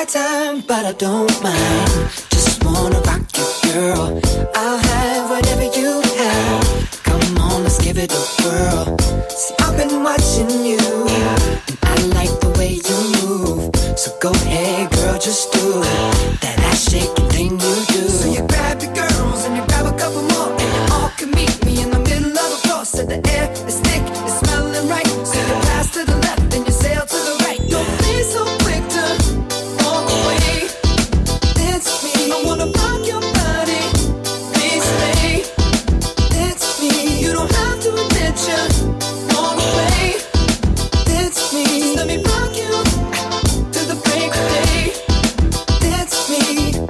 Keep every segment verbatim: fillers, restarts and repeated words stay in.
time, but I don't mind. Just wanna rock you, girl. I'll have whatever you have. Come on, let's give it a whirl. See, I've been watching you, and I like the way you move. So go ahead, girl, just do that ass shaking thing you do. So you grab your girls and you grab a couple more, and you all can meet me in the middle of the floor. So the air is thick, it's smelling right. So you pass to the left and you sail to the right. Don't be so quick to walk away. Dance with me, I wanna rock your body. Please stay. Dance with me, you don't have to admit you walk away. Dance with me, just let me rock you to the break of day. Dance with me,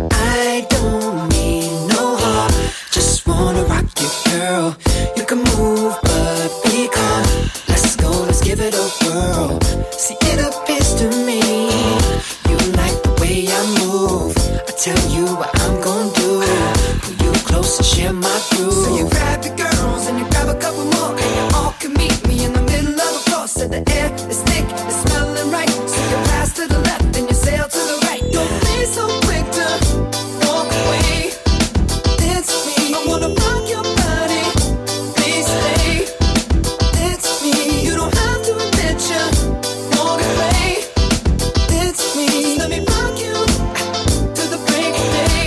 I don't mean no harm. Just wanna rock you, girl. You can move, but be calm. Let's go, let's give it a whirl. See, it appears to me you like the way I move. I tell you what I'm gonna do. Pull you close and share my groove. So you grab your girls and you grab a couple more, and you all can meet me in the middle of the floor. So the air is thick, it's smelling right. So you pass to the left and you sail to the right. Don't be so quick to walk away. Dance with me, I wanna rock your body. Please stay. Dance with me, you don't have to admit you walk away. Dance with me, just let me rock you to the break of day.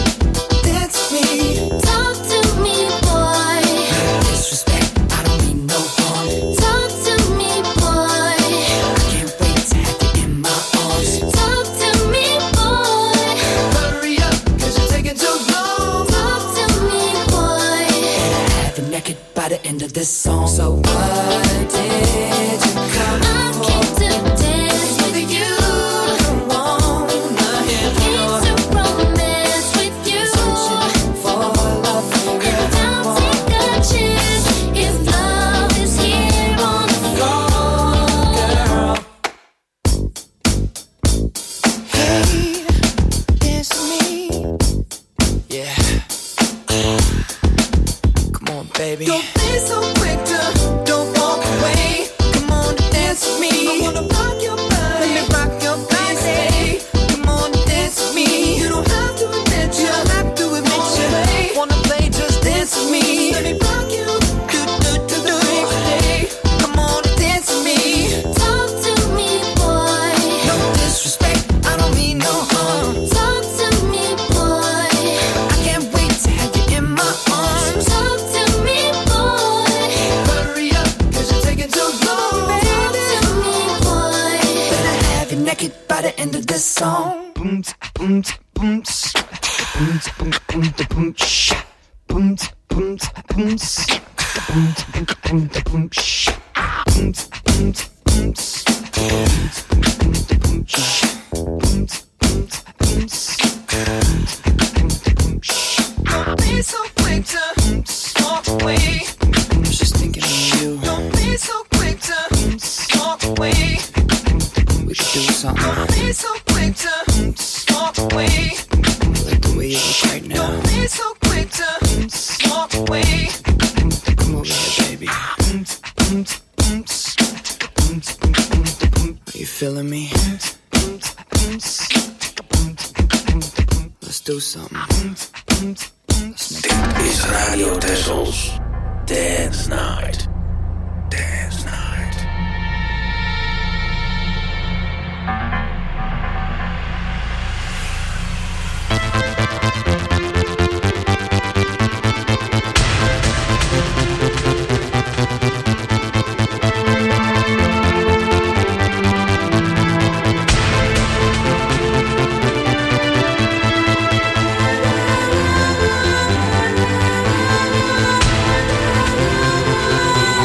Dance with me. Talk to me, boy. Disrespect, I don't mean no harm. Talk to me, boy. I can't wait to have you in my arms. Talk to me, boy. Hurry up, cause you're taking too long. Talk to me, boy. Have you naked by the end of this song. So what did you come I for? came to dance with you. Don't wanna hear Came more. to romance with you. Searching for love, girl. And I'll take a chance if love is here on the floor. Girl. Hey, dance with me. Yeah. Come on, baby. Don't be so quick to don't walk away. Come on, dance with me. I wanna rock your body. Let me rock your body. Come on, dance with me. You don't have to admit you. don't have to admit you. Wanna play, just dance with me. Let me rock you. Do do do do. Come on, dance with me. Talk to me, boy. No disrespect, I don't mean no harm. Talk to me, boy. I can't wait to have you in my arms. Talk to me, boy. Hurry up, cause you're taking too long. Talk to me, boy. Better have you naked by the end of this song. Boom, boom, boom, boom, boom, boom, boom, boom, sha. Boom, boom, boom, boom, boom, boom, boom, sha. Boom, boom, boom, boom, boom, boom, sha. Boom, boom, boom, boom, boom, sha. Don't be so quick to walk away. I was just thinking of you. Don't be so quick to walk away. We should do something. Don't be so quick to walk away. Like the way you look right now. Don't be so quick to walk away. Come over here, baby. Are you feeling me? Let's do something. Dit is Radio Tessels Dance Night. Dance Night. Talk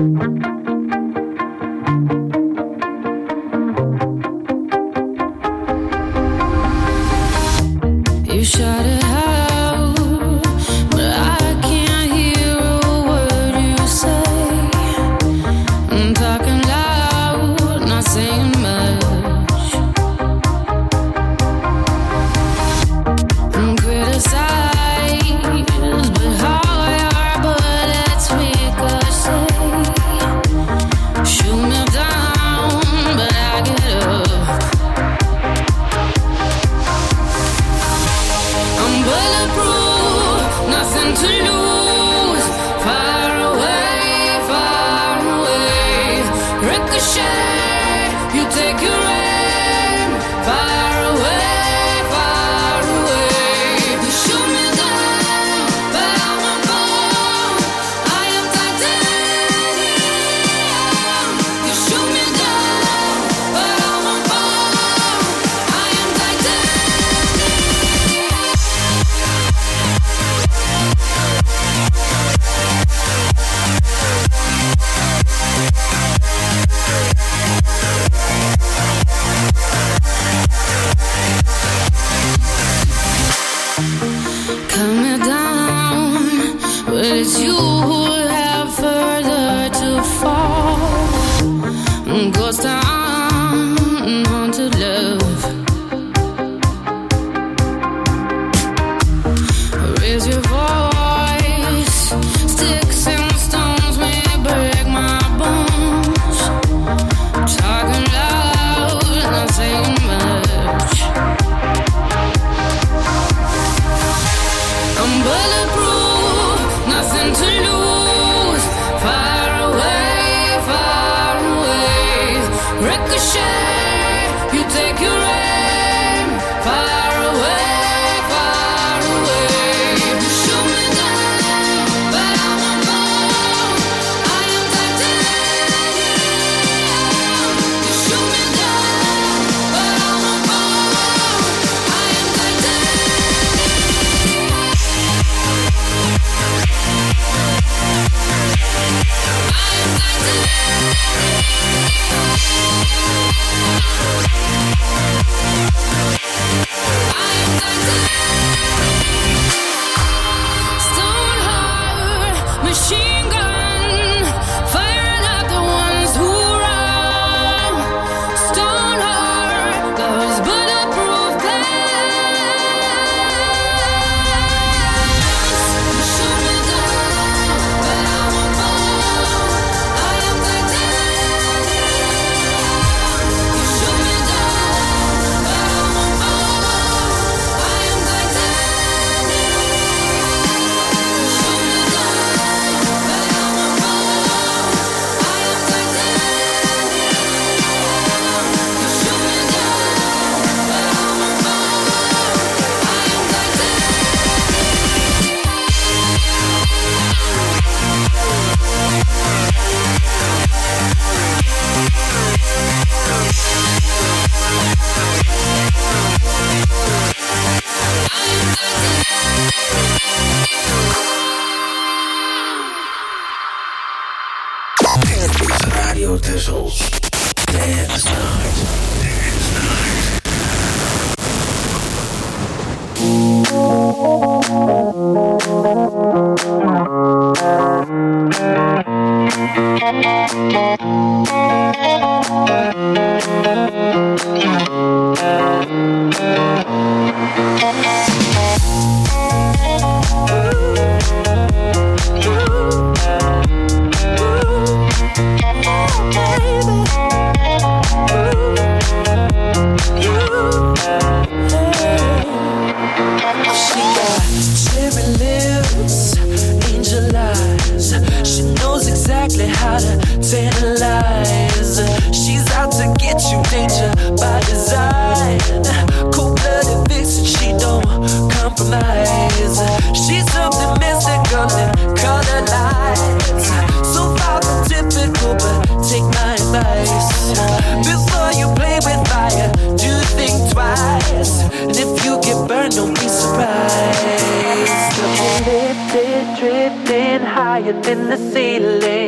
Drifting higher than the ceiling.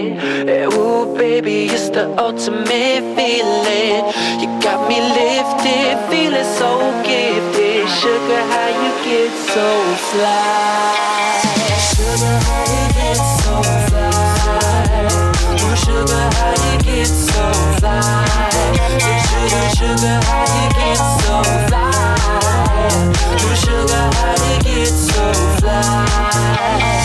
Eh, ooh, baby, it's the ultimate feeling. You got me lifted, feeling so gifted. Sugar, how you get so fly? Sugar, how you get so fly? Ooh, sugar, how you get so fly? Sugar, sugar, how you get so fly? Ooh, sugar, how you get so fly?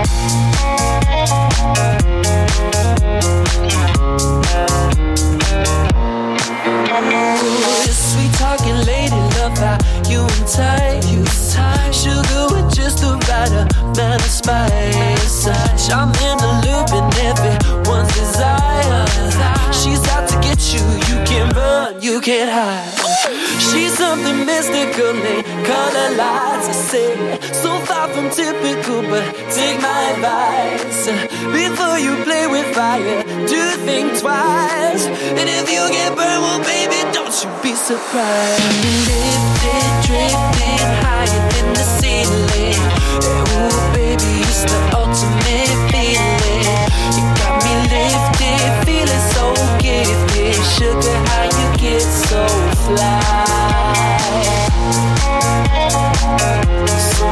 Ooh, sweet talking lady, love how you and tight, you tight. Sugar with just the right amount of spice. I'm in the loop and everyone's desire. She's out to get you, you can't run, you can't hide. She's something mystical, they color lights. I say, so far from typical, but take my advice. Before you play with fire, do think twice. And if you get burned, well, baby, don't you be surprised. Lifted, drifting higher than the ceiling. Ooh, baby, it's the ultimate feeling. You got me lifted, feeling so gifted. Sugar, how you get so fly? So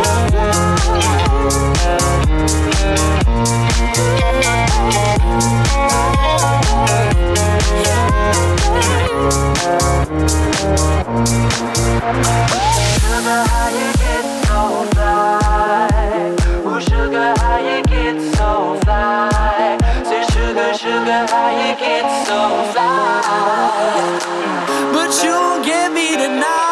Sugar, how you get so fly? Ooh, sugar, how you get so fly? Say, sugar, sugar, how you get so fly? But you won't get me tonight.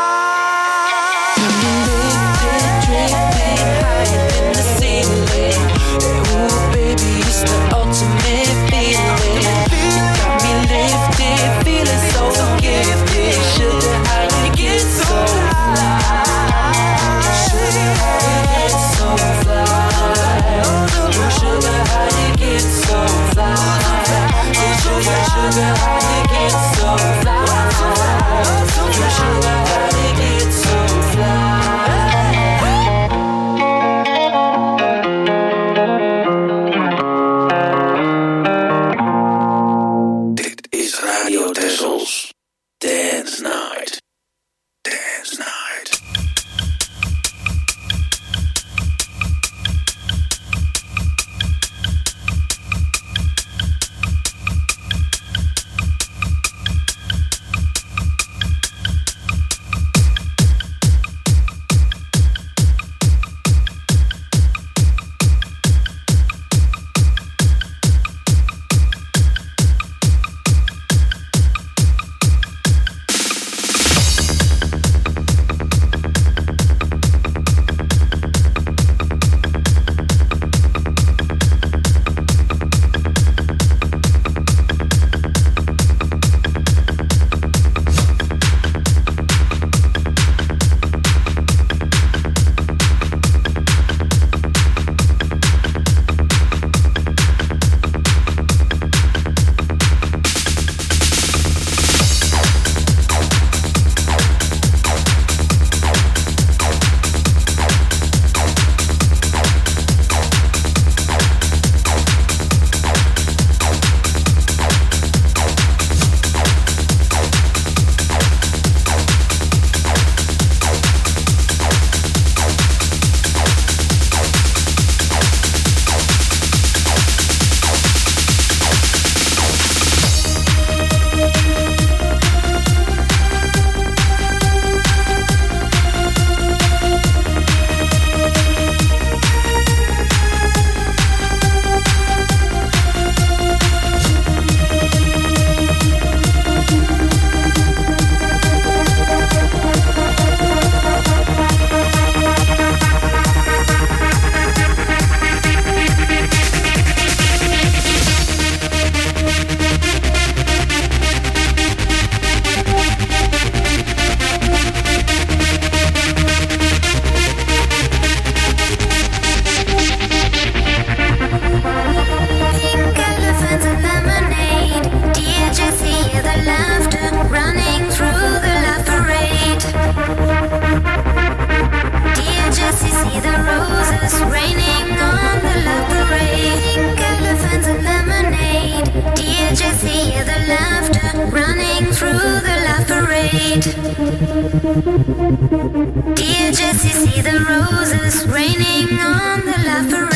Lifted, drifting higher than the ceiling. Ooh, baby, it's the ultimate feeling. You got me lifted, feeling so gifted. Sugar, how you get so fly? Sugar, how you get so fly? Ooh, sugar, how you get so fly? Sugar, sugar, how you get so fly? Ooh, sugar, how you get so fly? Dit is Radio Tessels Dance Night. Dance Night. just hear the laughter running through the laugh parade? Do you just see the roses raining on the laugh parade?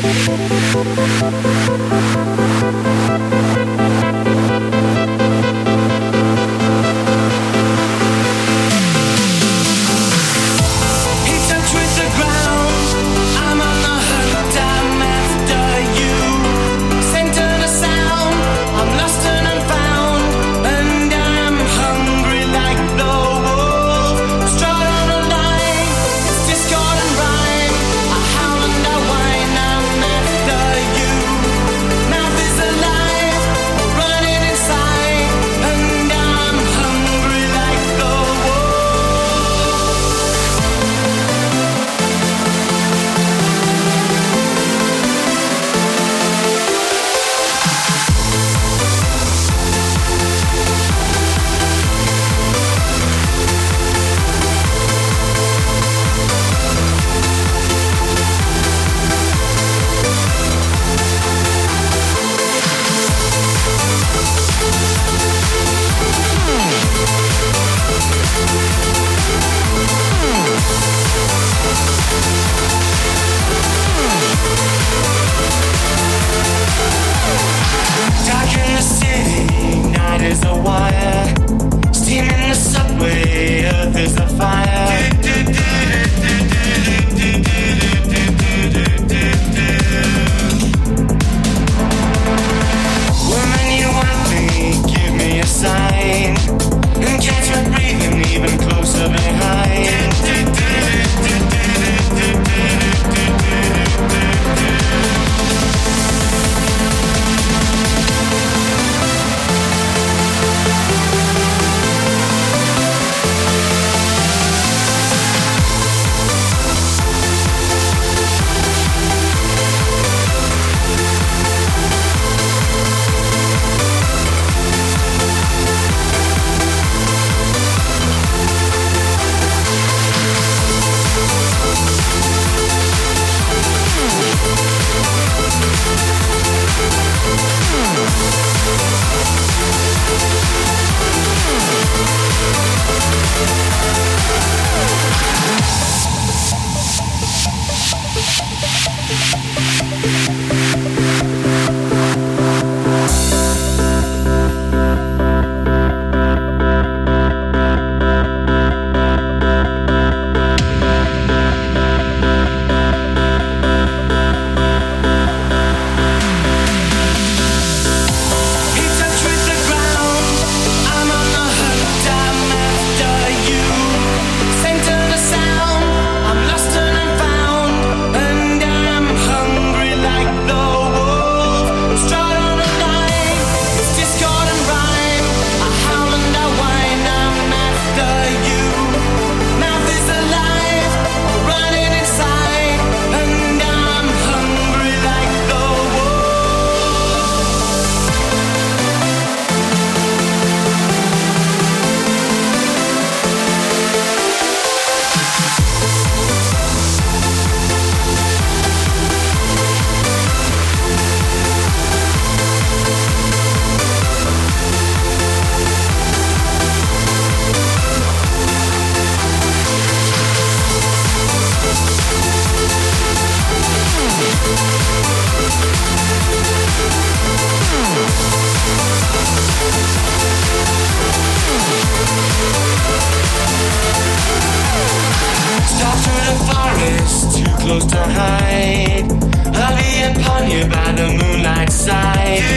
close to hide. I'll be upon you by the moonlight side.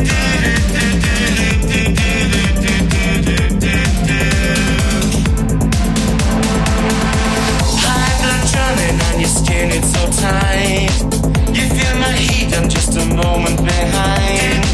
High blood drumming on your skin, it's so tight. You feel my heat, I'm just a moment behind.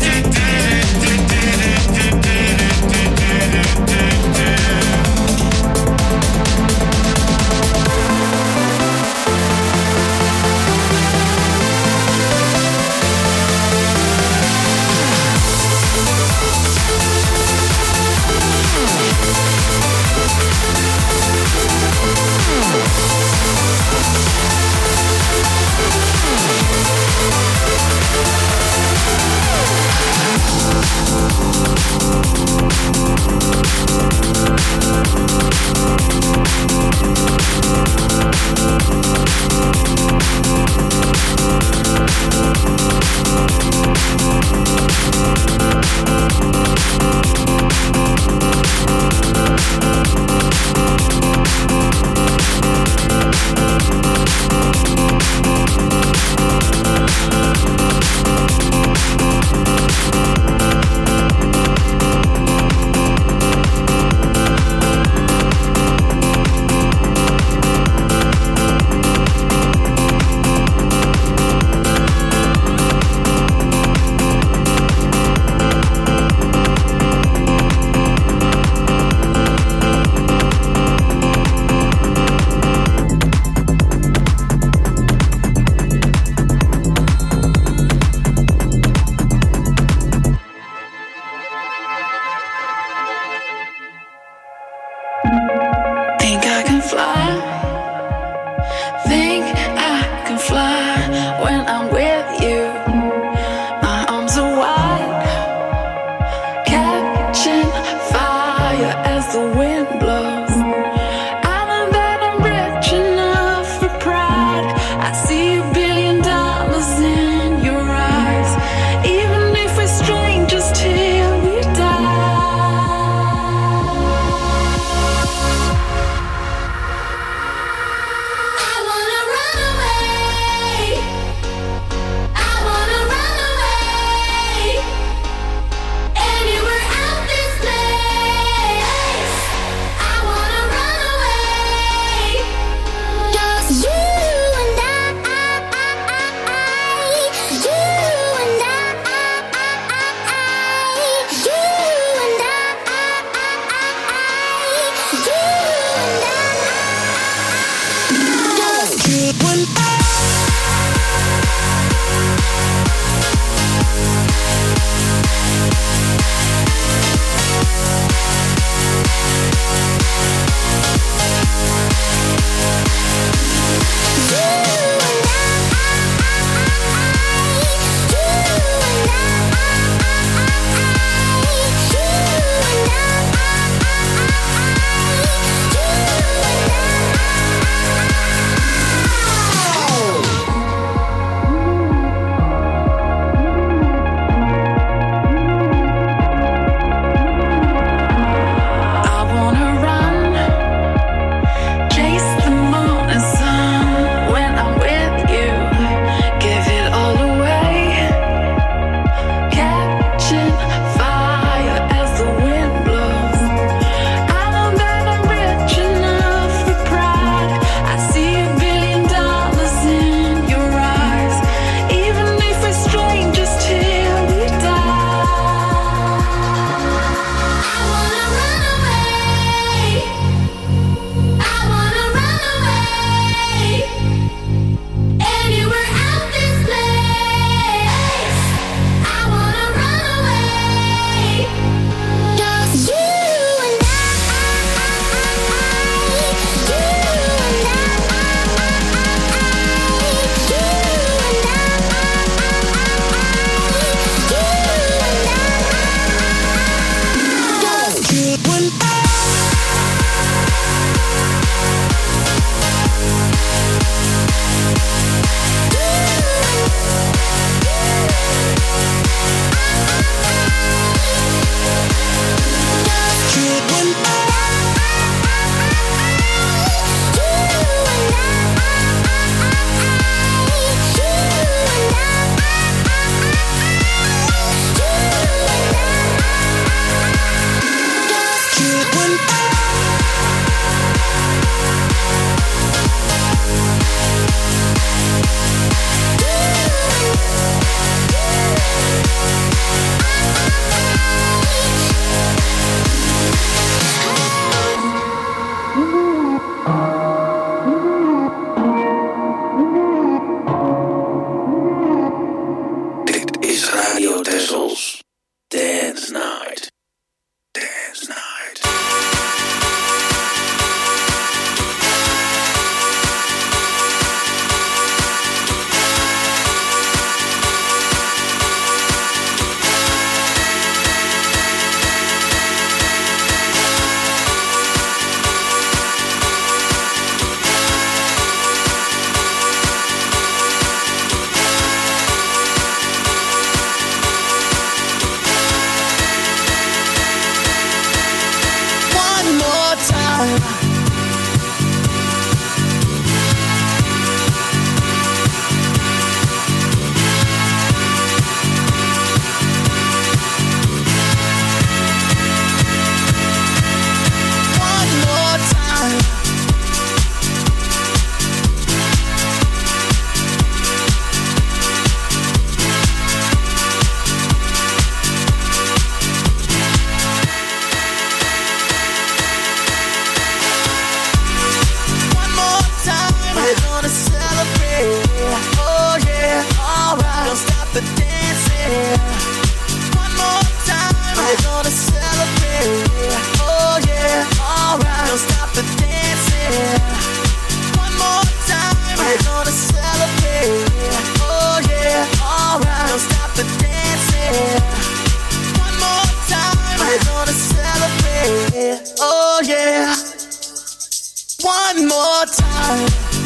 dancing. One more time, we're gonna celebrate. Oh yeah, alright. Don't stop the dancing. One more time, we're gonna celebrate. Oh yeah, alright. Don't stop the dancing. One more time, we're gonna celebrate. Oh yeah. One more time.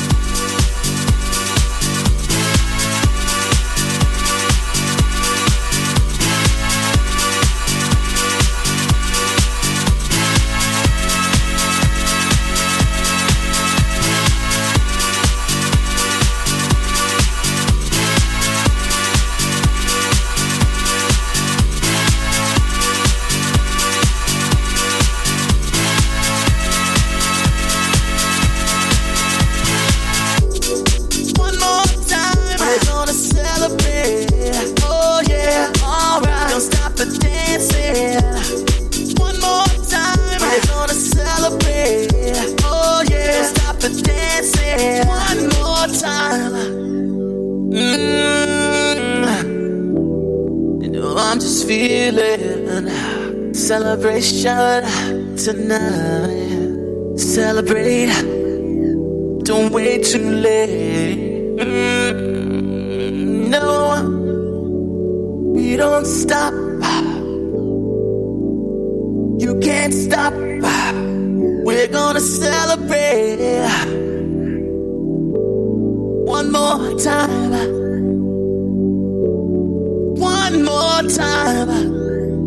Celebration tonight. Celebrate. Don't wait too late. Mm, no, we don't stop. You can't stop. We're gonna celebrate. One more time. One more time.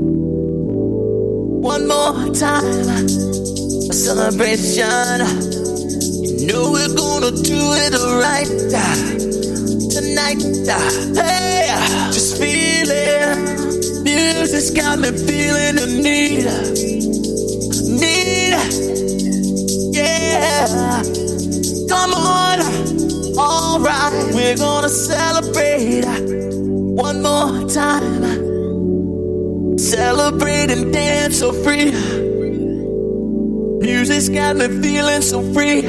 One more time, a celebration. You know we're gonna do it right tonight. Hey, just feel it. Music's got me feeling the need, need. Yeah, come on, all right. We're gonna celebrate one more time. Celebrate and dance so free. Music's got me feeling so free.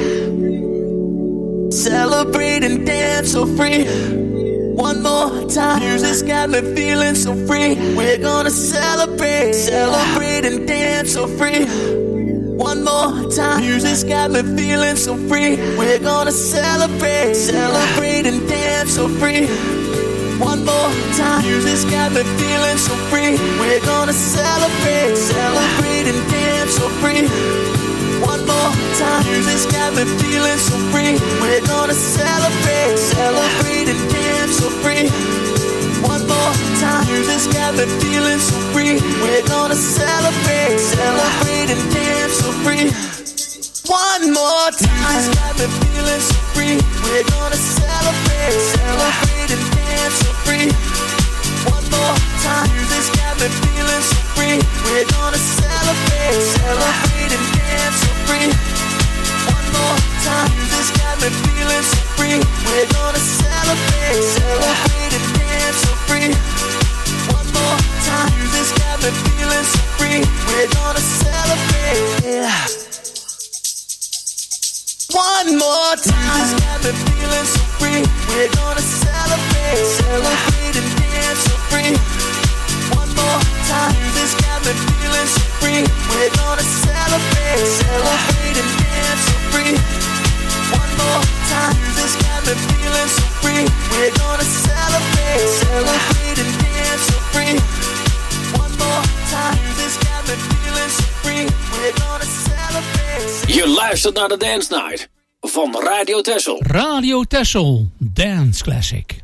Celebrate and dance so free. One more time. Music's got me feeling so free. We're gonna celebrate. Celebrate and dance so free. One more time. Music's got me feeling so free. We're gonna celebrate. Celebrate and dance so free. One more time. Music's got me feeling so free. We're gonna celebrate. Celebrate and dance so free. One more time. Music's got me feeling so free. We're gonna celebrate. Celebrate and dance so free. One more time. Music's got me feeling so free. We're gonna celebrate. Celebrate and dance so free. One more time. Music's got me feeling so free. We're gonna celebrate. Celebrate and dance so free. One more time. Music's got me feeling so free. We're gonna celebrate. Celebrate and dance so free. One more time. Music's got me feeling so free. We're gonna celebrate. Celebrate and dance so free. One more time. Music's got me feeling so free. We're gonna celebrate. One more time. Music's got me feeling so free. We're gonna celebrate. Celebrate and dance so free. One more time. Music's got me feeling so free. We're gonna celebrate. Celebrate and dance so free. One more time. Music's got me feeling so free. We're gonna celebrate. Celebrate and dance so free. One more time. Music's got me feeling so free. We're gonna celebrate. Je luistert naar de Dance Night van Radio Texel. Radio Texel, Dance Classic.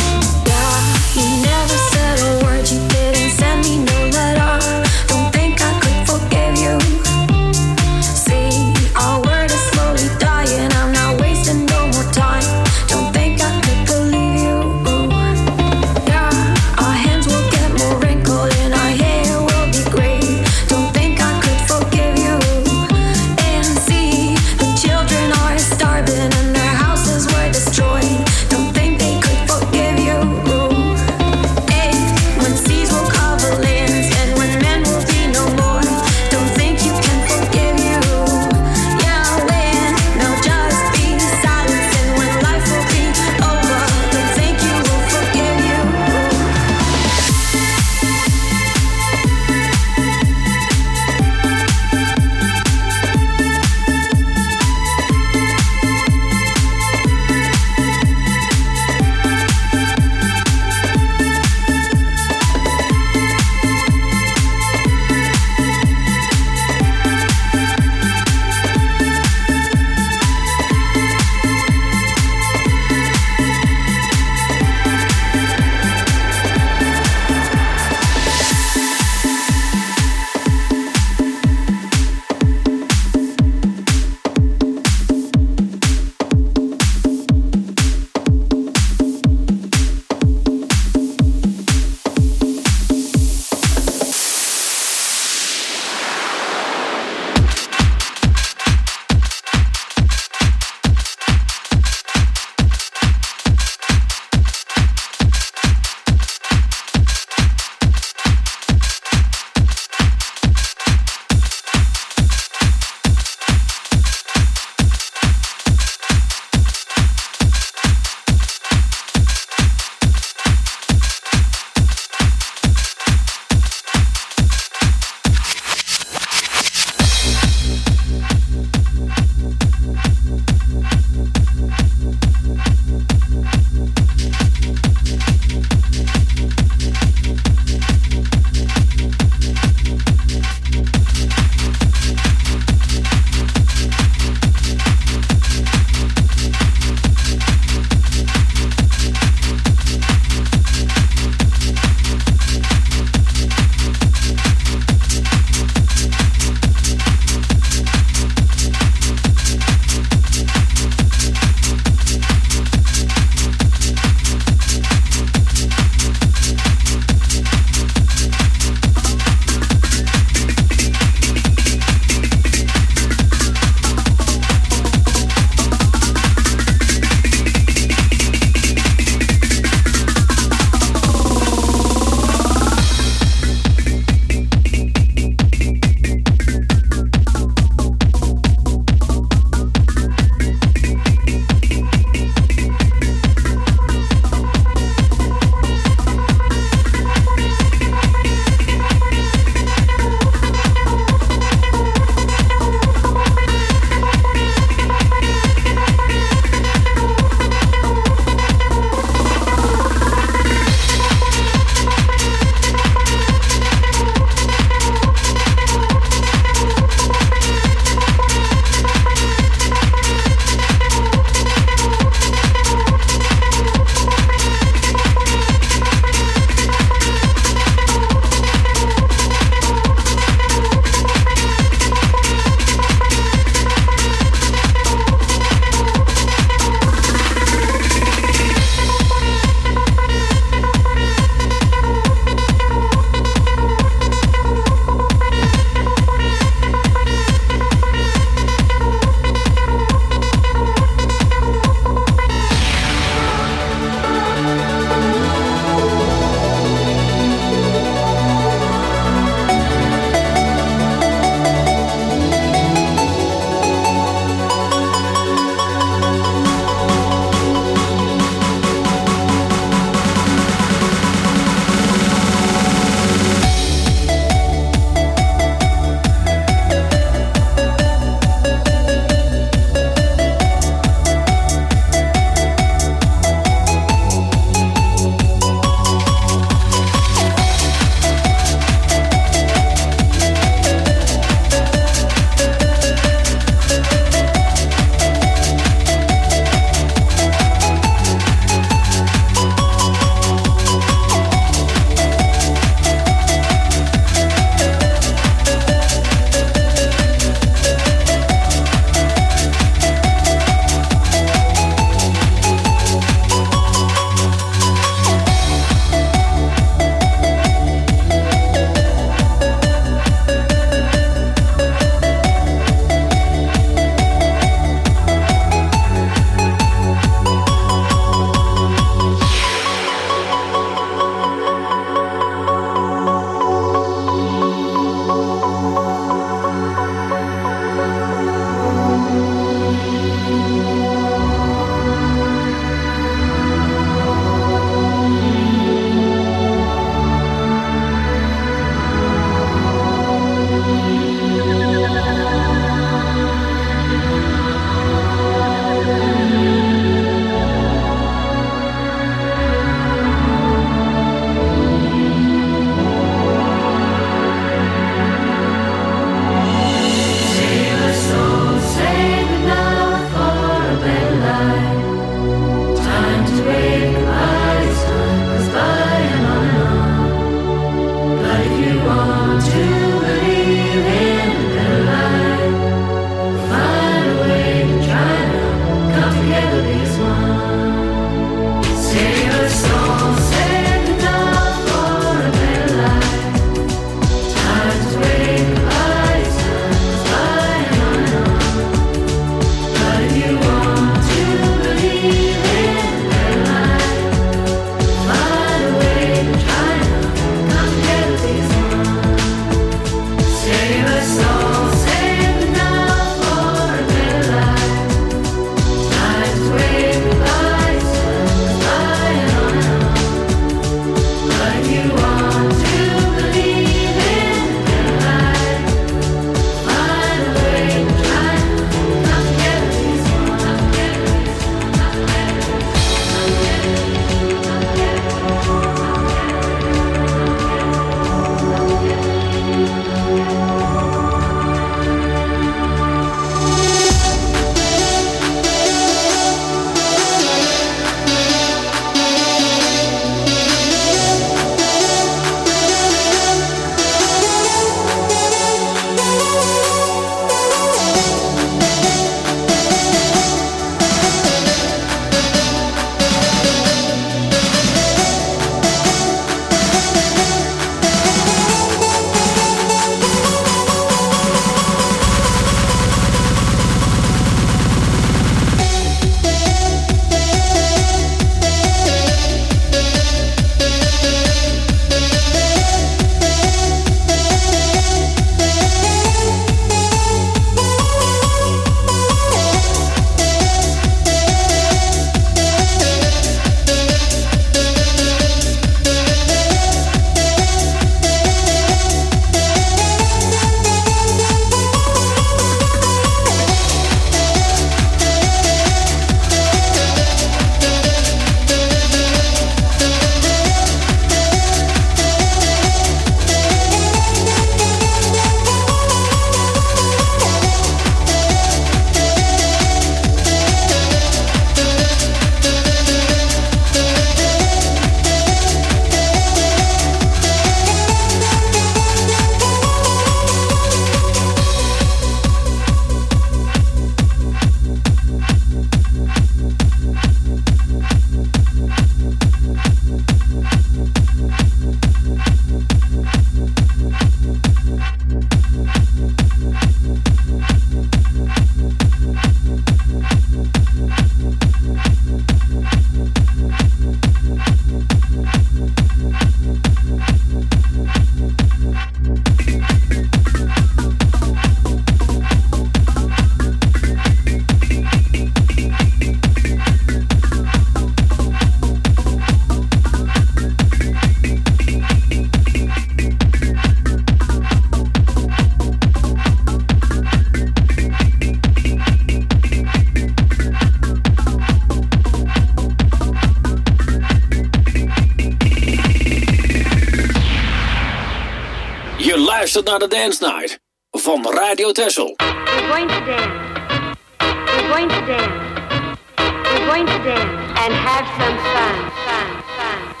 luistert naar de Dance Night van Radio Texel. We're going to dance. We're going to dance. We're going to dance and have some fun. Fun, fun, fun.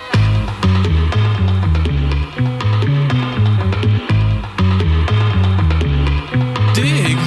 Dig.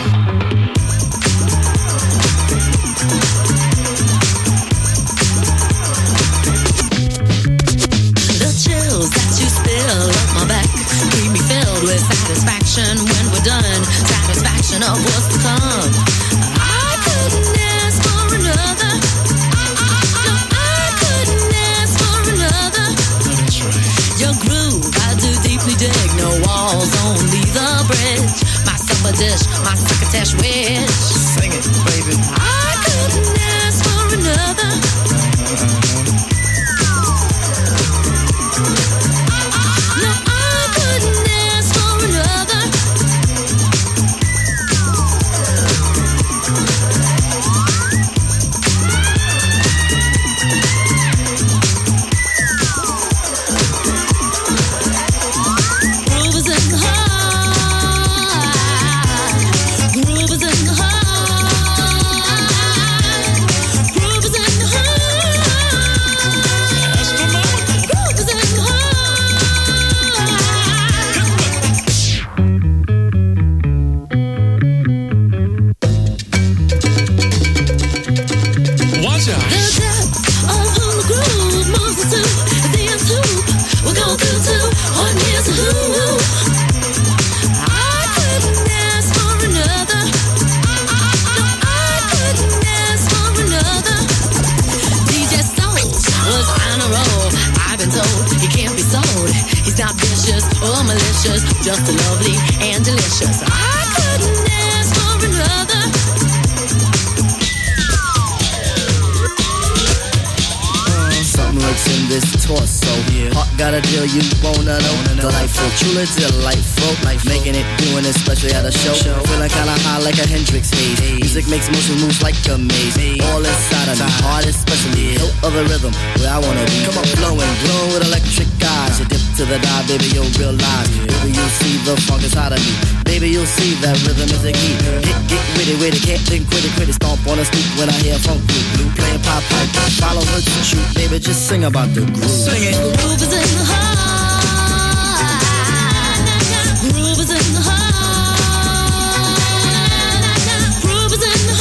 The chills that you spill up my back keep me filled with satisfaction when we're done. Satisfaction of what's to come. I couldn't ask for another. No, I couldn't ask for another. That's right. Your groove, I do deeply dig. No walls, only the bridge. My supper dish, my succotash wish. Sing it, baby. I couldn't ask for another. No, I couldn't ask for another. Groove is in the heart. Groove is in the heart. Groove is in the heart. Groove is in the heart. Watch out. The depth of who the groove moves us to the end hoop. We'll go through to one year's a who. I couldn't ask for another. No, I couldn't ask for another. D J Soul was on a roll. I've been told he can't be sold. He's not vicious or malicious, just lovely and delicious. I couldn't ask for another. Something lurks in this torso. Heart got a deal you wanna know. Delightful, truly delightful. Making it, doing it, especially at a show. Feeling kinda high like a Hendrix haze. Music makes motion moves like a maze. All inside of me, heart especially. Hill of the rhythm, where I wanna be. Come on, flowing, glowing with electric eyes. You dip to the dive, baby, you'll realize. Baby, you'll see the funk inside of me. Baby, you'll see that rhythm is the key. Get, get witty, witty, can't think, quit it, quit it. Stomp on a stoop when I hear funk blue. Blue playing pop pipe, follow her to shoot. Baby, just sing about the groove. Sing it. Groove is in the heart. Groove is in the heart. Groove is in the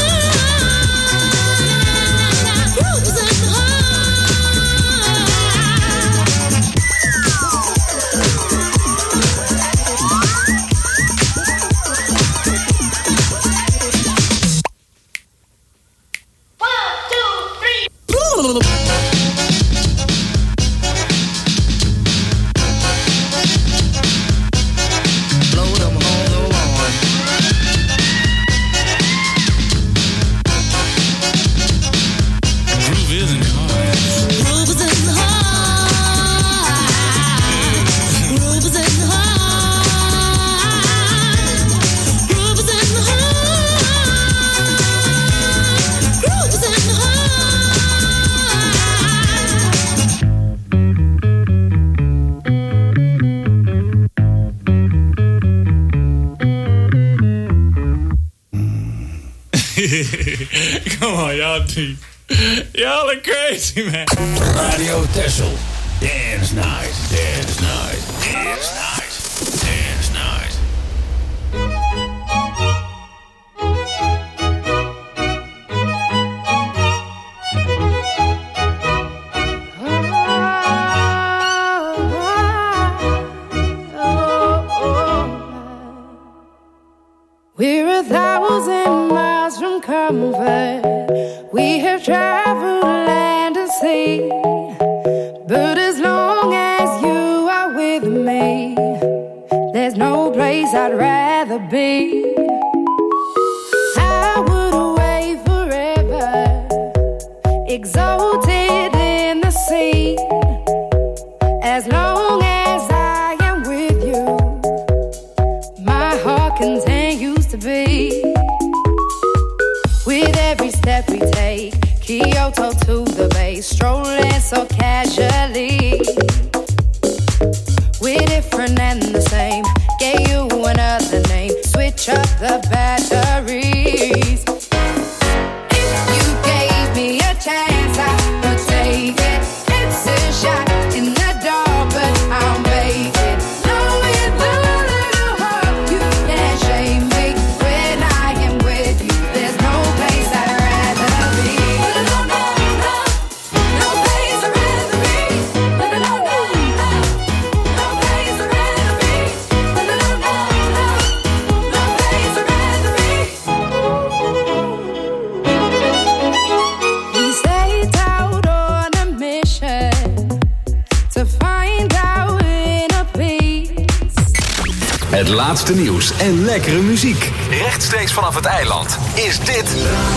heart. Groove is in the heart. One, two, three. Blow them horns on. Groove is in the heart. Groove is in the heart. Groove is in the heart. Groove is in the heart. Groove is in the heart. Come on, y'all deep. Y'all are crazy, man. Radio Texel. Dance Night, Dance Night, Dance Night, Dance Night. We're a thousand miles from comfort. We have traveled land and sea. But as long as you are with me, there's no place I'd rather be. I would away forever, exalted in the sea. As long as I am with you, my heart continues to beat. With every step we take, Kyoto to the bay, strolling so casually. We're different and the same, gave laatste nieuws en lekkere muziek. Rechtstreeks vanaf het eiland is dit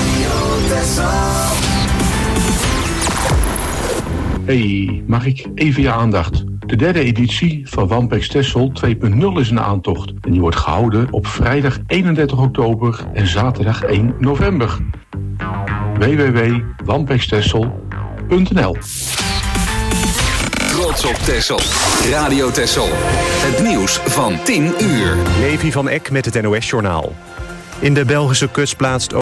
Hey, mag ik even je aandacht? De derde editie van Wampex Texel twee punt nul is een aantocht. En die wordt gehouden op vrijdag eenendertig oktober en zaterdag één november. w w w punt wampex texel punt n l Trots op Texel. Radio Texel. Het nieuws van tien uur. Levi van Eck met het N O S-journaal. In de Belgische kustplaats